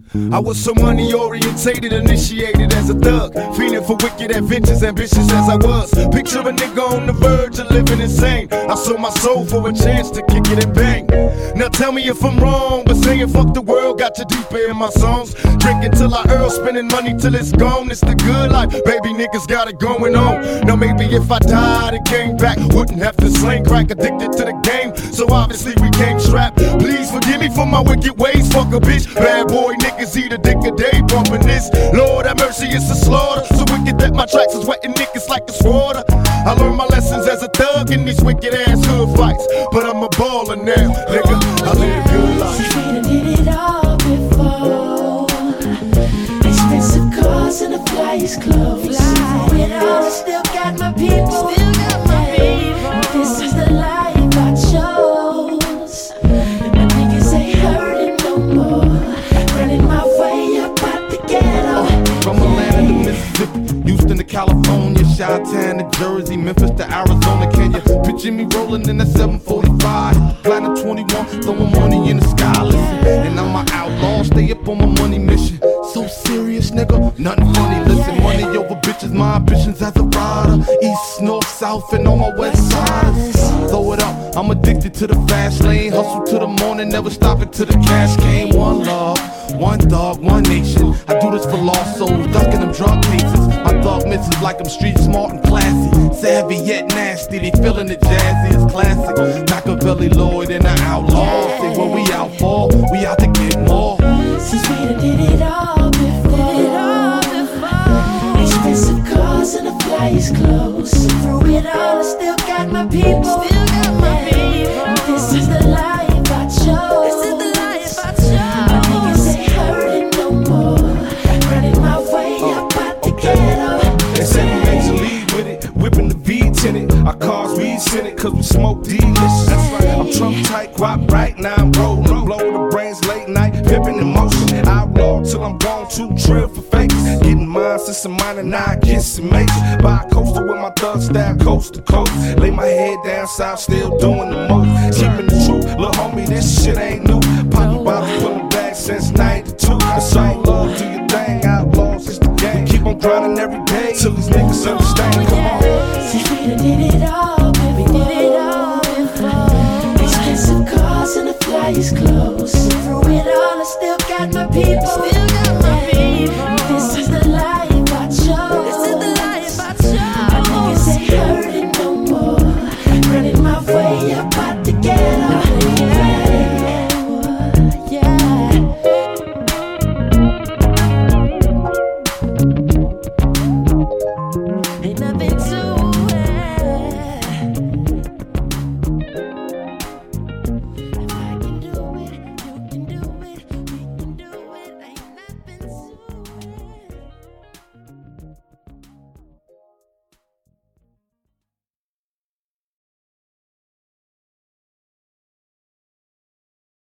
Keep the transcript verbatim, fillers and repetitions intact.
I was so money orientated, initiated as a thug, feeling for wicked adventures, ambitious as I was. Picture a nigga on the verge of living insane. I sold my soul for a chance to kick it and bang. Now tell me if I'm wrong, but saying fuck the world got you deeper in my songs. Drinking till I earl, spending money till it's gone. It's the good life, baby, niggas got it going on. Now maybe if I died and came back, wouldn't have to sling crack, addicted to the game, so obviously we came strapped. Please forgive me for my wicked ways, fuck a bitch. Bad boy niggas eat a dick a day, bumping this. Lord have mercy, it's a slaughter. So wicked that my tracks is wetting niggas like it's water. I learned my lessons as a thug in these wicked ass hood fights, but I'm a baller now, nigga. I live a good life. Since we done did it all before, expensive cars and the flyest clothes. Through it all, I still got my people. Still got my people. This is the life I chose. My niggas ain't hurting no more. Running my way up out the ghetto. From Atlanta to Mississippi, Houston to California, Chi-Town to Jersey, Memphis to Arizona, Kenya. Picture me rolling in a seven forty-five, Platinum twenty-one, throwing money in the sky, listen. And I'm an outlaw, stay up on my money mission. So serious, nigga, nothing funny, listen. Money over bitches, my ambitions as a rider. East, north, south, and on my west side. Throw it up, I'm addicted to the fast lane. Hustle to the morning, never stop it till the cash came. One love, one dog, one nation. I do this for lost souls, ducking them drug cases. My thug misses like I'm street smart and classy. Savvy yet nasty, they feeling it jazzy, it's classic. Machiavelli, Lloyd, and the outlaw. Say what we out for, we out to get more. Since we done did it all before, did it all before. Expensive cars and the flyest clothes. Through it all, I still got my people. Still got my people. This is the life I chose. This is the life I chose. My niggas ain't hurting no more. Running my way up out the ghetto. They say we made you lead with it, whipping the V tinted. Our cars we sent it cause we smoke delicious. That's right. I'm Trump tight, guap right now I'm rolling. Blow the brains late night, pimping in motion. Outlaw till I'm gone, too trill for fakes. Getting mine since I'm minor, now I get some major. Buy a coaster with my thug style, coast to coast. Lay my head down south, still doing the most. Keeping the truth, little homie, this shit ain't new. Poppin' bottles, pulling back since ninety-two. That's all love, do your thing, outlaws, it's the game. Keep on grinding every day till these niggas understand. Come on. Since we done did it all before, we did it all before. Expensive cars and the flyest clothes. Through it all, I still got my people.